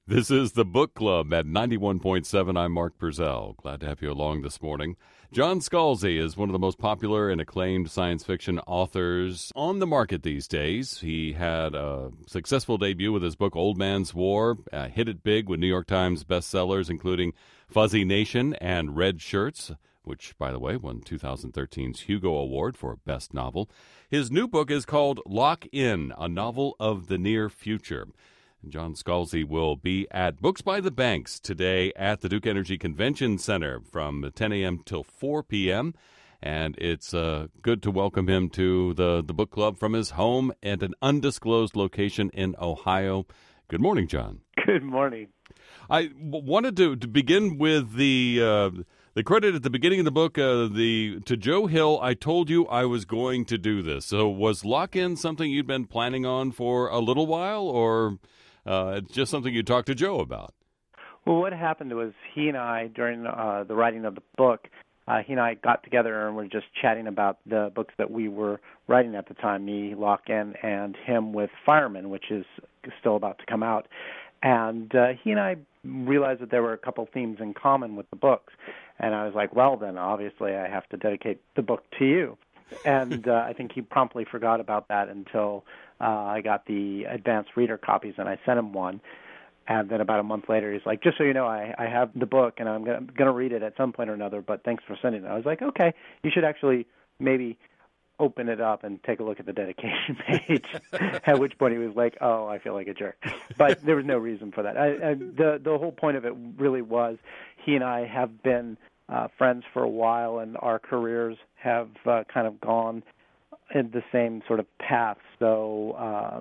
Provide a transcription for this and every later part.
This is the Book Club at 91.7. I'm Mark Purcell. Glad to have you along this morning. John Scalzi is one of the most popular and acclaimed science fiction authors on the market these days. He had a successful debut with his book Old Man's War, hit it big with New York Times bestsellers, including Fuzzy Nation and Red Shirts, which, by the way, won 2013's Hugo Award for Best Novel. His new book is called Lock In, a novel of the near future. John Scalzi will be at Books by the Banks today at the Duke Energy Convention Center from 10 a.m. till 4 p.m., and it's good to welcome him to the book club from his home at an undisclosed location in Ohio. Good morning, John. Good morning. I wanted to begin with the credit at the beginning of the book, to Joe Hill. I told you I was going to do this. So was Lock-In something you'd been planning on for a little while, or it's just something you talked to Joe about? Well, what happened was he and I, during the writing of the book, he and I got together and were just chatting about the books that we were writing at the time, me, Lock-In, and him with Fireman, which is still about to come out. And he and I realized that there were a couple themes in common with the books. And I was like, well, then obviously I have to dedicate the book to you. And I think he promptly forgot about that until I got the advanced reader copies, and I sent him one. And then about a month later, he's like, just so you know, I have the book, and I'm going to read it at some point or another, but thanks for sending it. I was like, okay, you should actually maybe open it up and take a look at the dedication page, at which point he was like, oh, I feel like a jerk. But there was no reason for that. The whole point of it really was he and I have been friends for a while, and our careers have kind of gone in the same sort of path. So,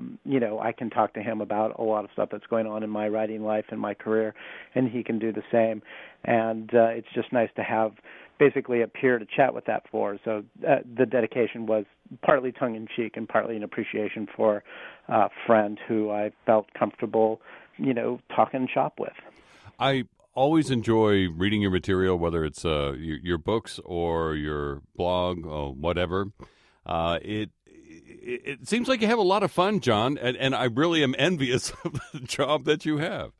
I can talk to him about a lot of stuff that's going on in my writing life and my career, and he can do the same. And it's just nice to have basically a peer to chat with that for. So the dedication was partly tongue-in-cheek and partly an appreciation for a friend who I felt comfortable, talking shop with. I always enjoy reading your material, whether it's your books or your blog or whatever. It seems like you have a lot of fun, John, and I really am envious of the job that you have.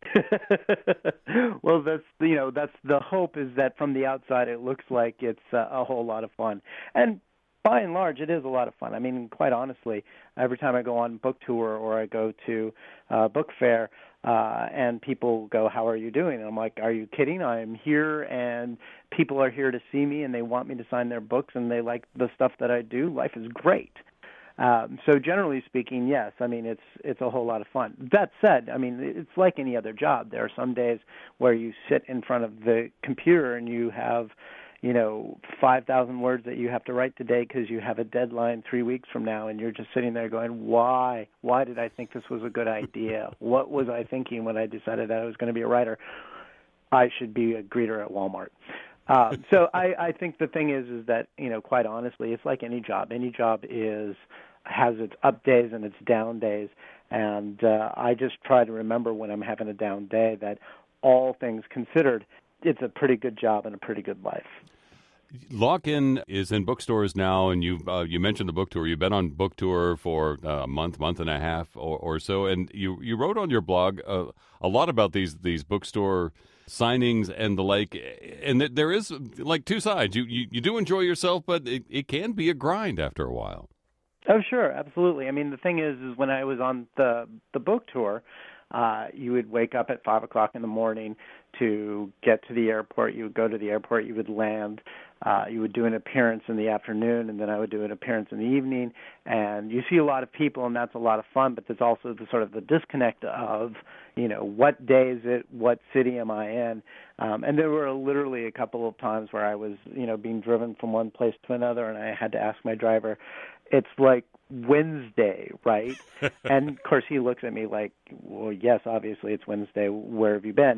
Well, that's the hope, is that from the outside it looks like it's a whole lot of fun. And by and large, it is a lot of fun. I mean, quite honestly, every time I go on book tour or I go to book fair, and people go, how are you doing? And I'm like, are you kidding? I am here, and people are here to see me, and they want me to sign their books, and they like the stuff that I do. Life is great. So generally speaking, yes, I mean, it's a whole lot of fun. That said, I mean, it's like any other job. There are some days where you sit in front of the computer and you have 5,000 words that you have to write today because you have a deadline 3 weeks from now, and you're just sitting there going, why? Why did I think this was a good idea? What was I thinking when I decided that I was going to be a writer? I should be a greeter at Walmart. So I think the thing is that, quite honestly, it's like any job. Any job has its up days and its down days, and I just try to remember when I'm having a down day that all things considered, it's a pretty good job and a pretty good life. Lock-In is in bookstores now, and you mentioned the book tour. You've been on book tour for a month and a half or so, and you wrote on your blog a lot about these bookstore signings and the like, and there is like two sides. You do enjoy yourself, but it can be a grind after a while. Oh, sure, absolutely. I mean, the thing is when I was on the book tour, you would wake up at 5 o'clock in the morning to get to the airport. You would go to the airport, you would land, you would do an appearance in the afternoon, and then I would do an appearance in the evening. And you see a lot of people, and that's a lot of fun, but there's also the sort of the disconnect of, what day is it, what city am I in? And there were literally a couple of times where I was, being driven from one place to another, and I had to ask my driver, it's like Wednesday, right? And, of course, he looks at me like, well, yes, obviously it's Wednesday. Where have you been?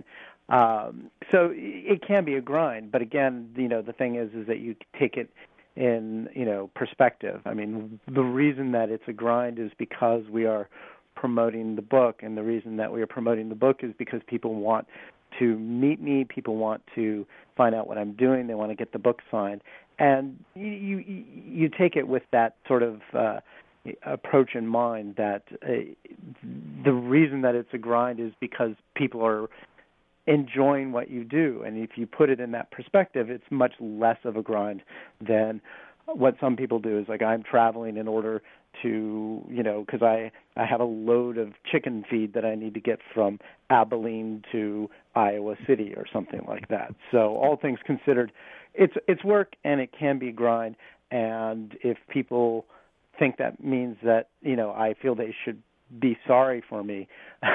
So it can be a grind. But, again, the thing is that you take it in, perspective. I mean, the reason that it's a grind is because we are promoting the book, and the reason that we are promoting the book is because people want to meet me, people want to find out what I'm doing, they want to get the book signed. And you take it with that sort of approach in mind, that the reason that it's a grind is because people are enjoying what you do. And if you put it in that perspective, it's much less of a grind than what some people do. Is like, I'm traveling in order to, because I have a load of chicken feed that I need to get from Abilene to Iowa City or something like that. So all things considered, it's work, and it can be a grind. And if people think that means that, I feel they should be sorry for me,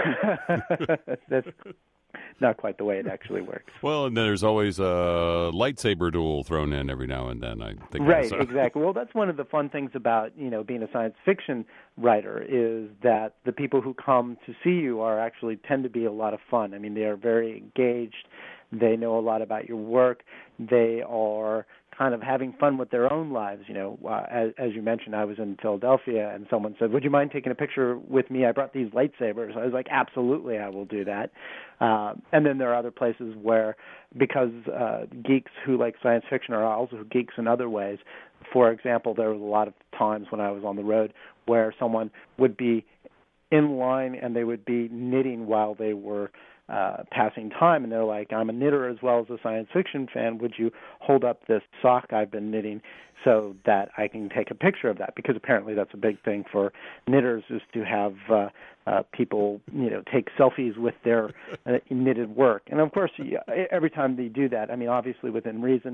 that's not quite the way it actually works. Well, and then there's always a lightsaber duel thrown in every now and then, I think. Right, exactly. Well, that's one of the fun things about, being a science fiction writer, is that the people who come to see you tend to be a lot of fun. I mean, they are very engaged. They know a lot about your work. They are kind of having fun with their own lives. As you mentioned, I was in Philadelphia, and someone said, "Would you mind taking a picture with me? I brought these lightsabers." I was like, "Absolutely, I will do that." And then there are other places where, because geeks who like science fiction are also geeks in other ways. For example, there was a lot of times when I was on the road where someone would be in line and they would be knitting while they were passing time, and they're like, "I'm a knitter as well as a science fiction fan. Would you hold up this sock I've been knitting so that I can take a picture of that?" Because apparently that's a big thing for knitters, is to have people, take selfies with their knitted work. And of course, every time they do that, I mean, obviously within reason,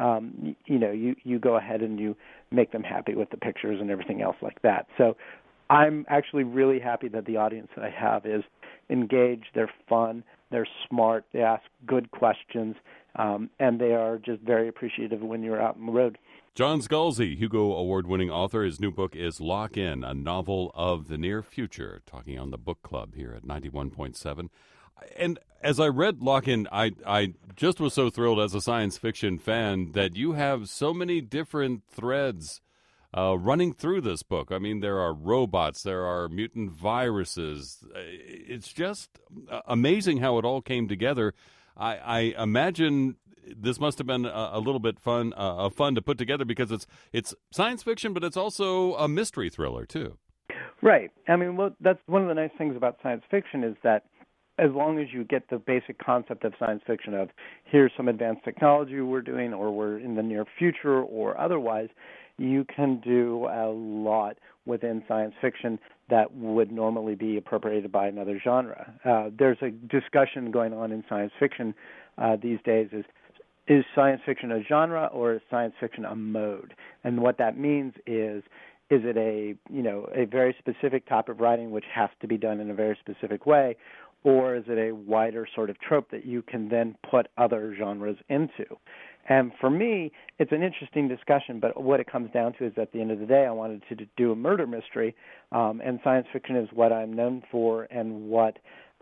you go ahead and you make them happy with the pictures and everything else like that. So I'm actually really happy that the audience that I have is engaged, they're fun, they're smart, they ask good questions, and they are just very appreciative when you're out on the road. John Scalzi, Hugo Award-winning author. His new book is Lock In, a novel of the near future, talking on the book club here at 91.7. And as I read Lock In, I just was so thrilled as a science fiction fan that you have so many different threads running through this book. I mean, there are robots, there are mutant viruses. It's just amazing how it all came together. I imagine this must have been a little bit fun to put together, because it's science fiction, but it's also a mystery thriller too. Right. I mean, well, that's one of the nice things about science fiction, is that as long as you get the basic concept of science fiction of, here's some advanced technology we're doing, or we're in the near future, or otherwise, you can do a lot within science fiction that would normally be appropriated by another genre. There's a discussion going on in science fiction these days, is science fiction a genre, or is science fiction a mode? And what that means is it a very specific type of writing which has to be done in a very specific way, or is it a wider sort of trope that you can then put other genres into? And for me, it's an interesting discussion, but what it comes down to is, at the end of the day, I wanted to do a murder mystery, and science fiction is what I'm known for and what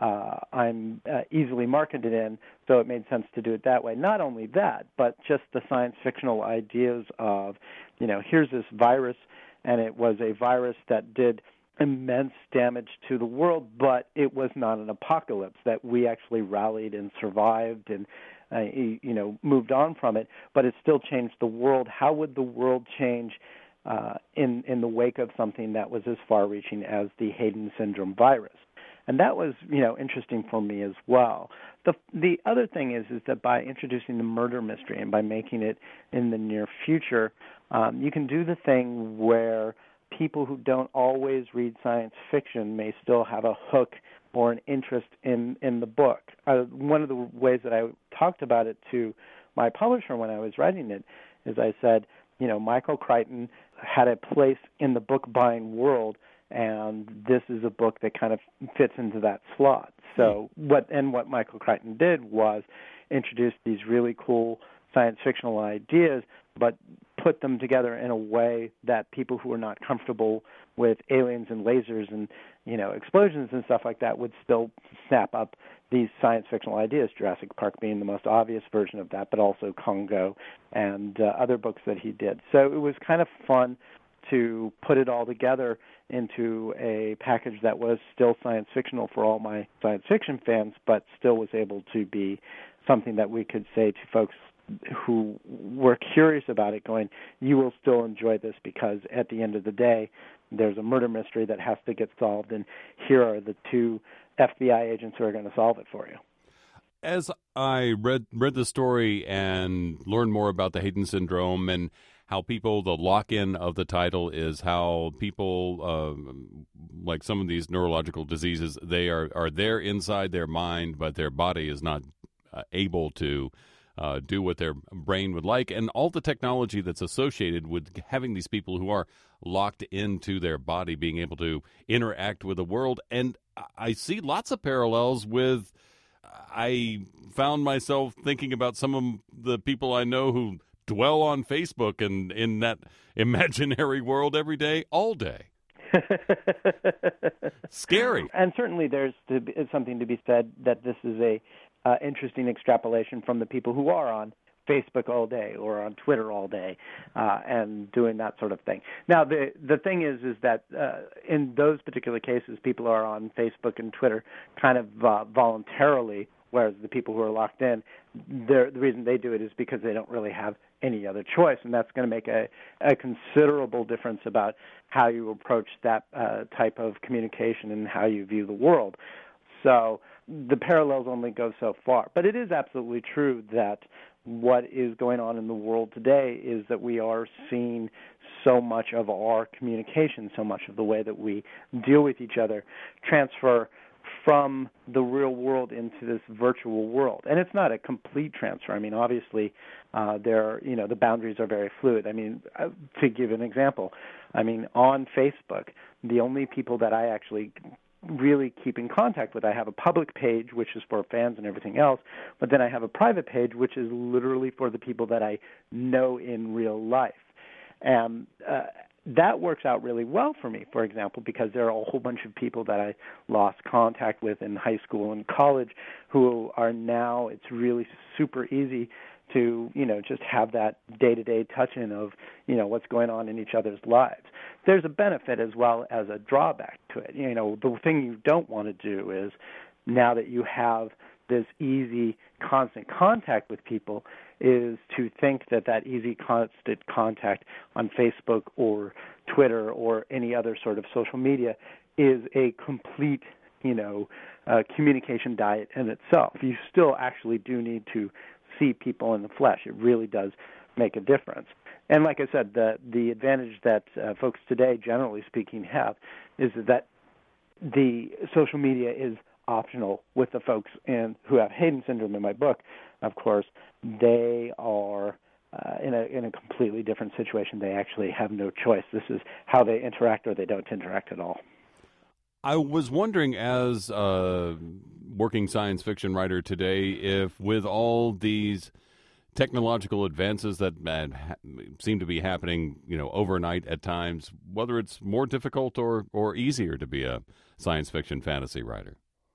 I'm easily marketed in, so it made sense to do it that way. Not only that, but just the science fictional ideas of, here's this virus, and it was a virus that did immense damage to the world, but it was not an apocalypse, that we actually rallied and survived and moved on from it, but it still changed the world. How would the world change in the wake of something that was as far-reaching as the Hayden syndrome virus? And that was, interesting for me as well. The other thing is that by introducing the murder mystery and by making it in the near future, you can do the thing where people who don't always read science fiction may still have a hook or an interest in the book. One of the ways that I talked about it to my publisher when I was writing it is I said, Michael Crichton had a place in the book buying world, and this is a book that kind of fits into that slot. So what Michael Crichton did was introduce these really cool science fictional ideas, but put them together in a way that people who are not comfortable with aliens and lasers and, explosions and stuff like that would still snap up these science fictional ideas, Jurassic Park being the most obvious version of that, but also Congo and other books that he did. So it was kind of fun to put it all together into a package that was still science fictional for all my science fiction fans, but still was able to be something that we could say to folks who were curious about it, going, you will still enjoy this, because at the end of the day, there's a murder mystery that has to get solved, and here are the two FBI agents who are going to solve it for you. As I read the story and learned more about the Hayden syndrome and how people, the lock-in of the title is how people, like some of these neurological diseases, they are there inside their mind, but their body is not able to do what their brain would like, and all the technology that's associated with having these people who are locked into their body being able to interact with the world. And I see lots of parallels with, I found myself thinking about some of the people I know who dwell on Facebook and in that imaginary world every day, all day. Scary. And certainly there's something to be said that this is a interesting extrapolation from the people who are on Facebook all day or on Twitter all day and doing that sort of thing. Now, the thing is that in those particular cases, people are on Facebook and Twitter kind of voluntarily, whereas the people who are locked in, the reason they do it is because they don't really have any other choice, and that's going to make a considerable difference about how you approach that type of communication and how you view the world. So the parallels only go so far. But it is absolutely true that what is going on in the world today is that we are seeing so much of our communication, so much of the way that we deal with each other, transfer from the real world into this virtual world. And it's not a complete transfer. I mean, obviously, the boundaries are very fluid. I mean, to give an example, I mean, on Facebook, the only people that I actually really keep in contact with, I have a public page, which is for fans and everything else, but then I have a private page, which is literally for the people that I know in real life. And that works out really well for me, for example, because there are a whole bunch of people that I lost contact with in high school and college who are now, it's really super easy to, just have that day-to-day touch-in of, what's going on in each other's lives. There's a benefit as well as a drawback to it. The thing you don't want to do is, now that you have this easy, constant contact with people, is to think that easy, constant contact on Facebook or Twitter or any other sort of social media is a complete, communication diet in itself. You still actually do need to see people in the flesh. It really does make a difference. And like I said, the advantage that folks today, generally speaking, have is that the social media is optional. With the folks who have Hayden syndrome in my book, of course, they are in a completely different situation. They actually have no choice. This is how they interact, or they don't interact at all. I was wondering, as a working science fiction writer today, if with all these technological advances that seem to be happening, overnight at times, whether it's more difficult or easier to be a science fiction fantasy writer.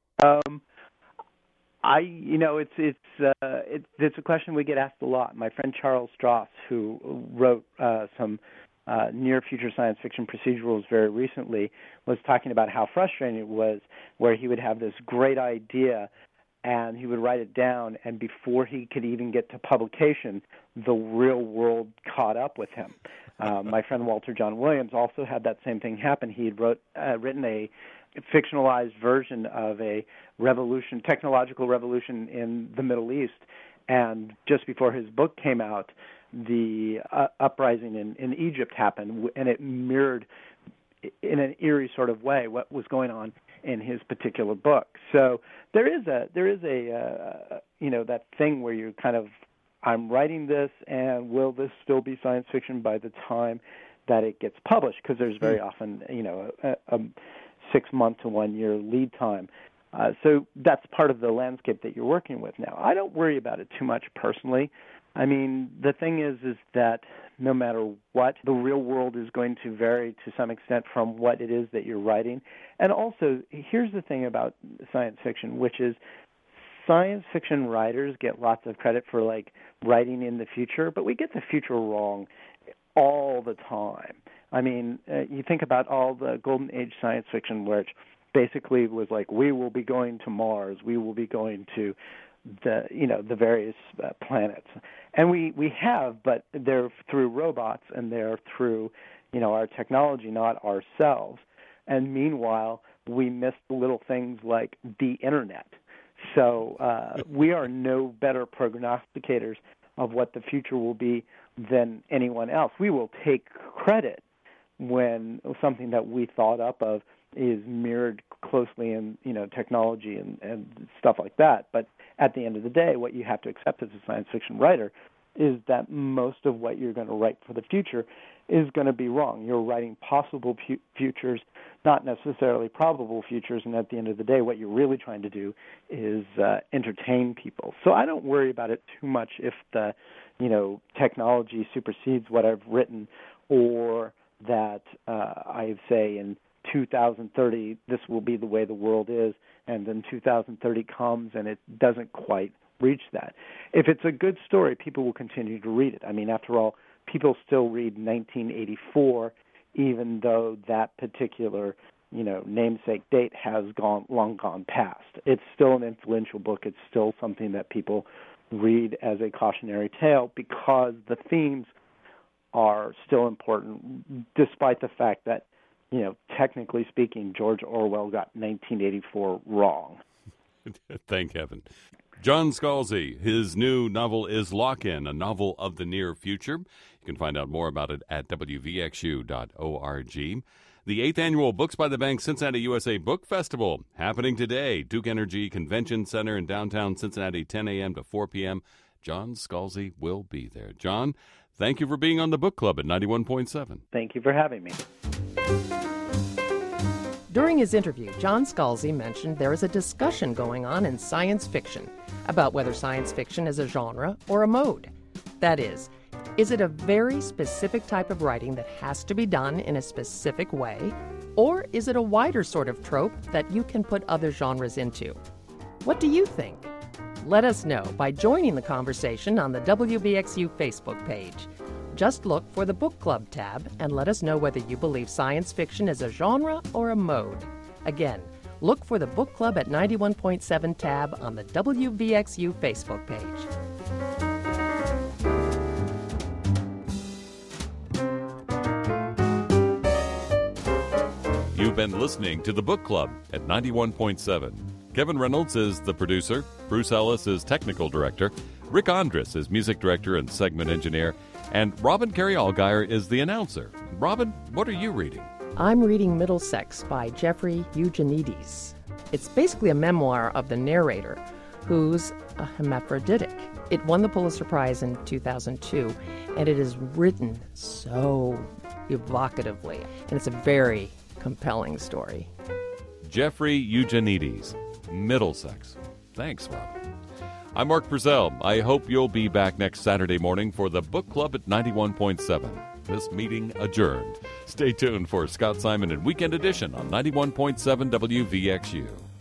It's a question we get asked a lot. My friend Charles Stross, who wrote some near future science fiction procedurals very recently, was talking about how frustrating it was, where he would have this great idea and he would write it down, and before he could even get to publication, the real world caught up with him. My friend Walter John Williams also had that same thing happen. He had written a fictionalized version of a technological revolution in the Middle East, and just before his book came out, the uprising in Egypt happened, and it mirrored in an eerie sort of way what was going on in his particular book. So there is a that thing where you kind of, I'm writing this, and will this still be science fiction by the time that it gets published? Because there's very often a 6-month to 1 year lead time. So that's part of the landscape that you're working with now. I don't worry about it too much personally. I mean, the thing is that no matter what, the real world is going to vary to some extent from what it is that you're writing. And also, here's the thing about science fiction, which is science fiction writers get lots of credit for, writing in the future, but we get the future wrong all the time. I mean, you think about all the Golden Age science fiction, which basically was we will be going to Mars, we will be going to the various planets, and we have, but they're through robots and they're through our technology, not ourselves. And meanwhile, we miss little things like the Internet. So we are no better prognosticators of what the future will be than anyone else. We will take credit when something that we thought up of is mirrored closely in technology and stuff like that. But at the end of the day, what you have to accept as a science fiction writer is that most of what you're going to write for the future is going to be wrong. You're writing possible futures, not necessarily probable futures, and at the end of the day, what you're really trying to do is entertain people. So I don't worry about it too much if the technology supersedes what I've written, or that I say in 2030 this will be the way the world is, and then 2030 comes and it doesn't quite reach that. If it's a good story, people will continue to read it. I mean, after all, people still read 1984, even though that particular namesake date has long gone past. It's still an influential book. It's still something that people read as a cautionary tale because the themes are still important, despite the fact that, technically speaking, George Orwell got 1984 wrong. Thank heaven. John Scalzi, his new novel is Lock-In, a novel of the near future. You can find out more about it at wvxu.org. The 8th Annual Books by the Bank Cincinnati USA Book Festival happening today. Duke Energy Convention Center in downtown Cincinnati, 10 a.m. to 4 p.m. John Scalzi will be there. John, thank you for being on the Book Club at 91.7. Thank you for having me. During his interview, John Scalzi mentioned there is a discussion going on in science fiction about whether science fiction is a genre or a mode. That is it a very specific type of writing that has to be done in a specific way, or is it a wider sort of trope that you can put other genres into? What do you think? Let us know by joining the conversation on the WVXU Facebook page. Just look for the Book Club tab and let us know whether you believe science fiction is a genre or a mode. Again, look for the Book Club at 91.7 tab on the WVXU Facebook page. You've been listening to the Book Club at 91.7. Kevin Reynolds is the producer. Bruce Ellis is technical director. Rick Andrus is music director and segment engineer. And Robin Carey Allgaier is the announcer. Robin, what are you reading? I'm reading Middlesex by Jeffrey Eugenides. It's basically a memoir of the narrator, who's a hermaphroditic. It won the Pulitzer Prize in 2002, and it is written so evocatively, and it's a very compelling story. Jeffrey Eugenides, Middlesex. Thanks, Robin. I'm Mark Purcell. I hope you'll be back next Saturday morning for the Book Club at 91.7. This meeting adjourned. Stay tuned for Scott Simon and Weekend Edition on 91.7 WVXU.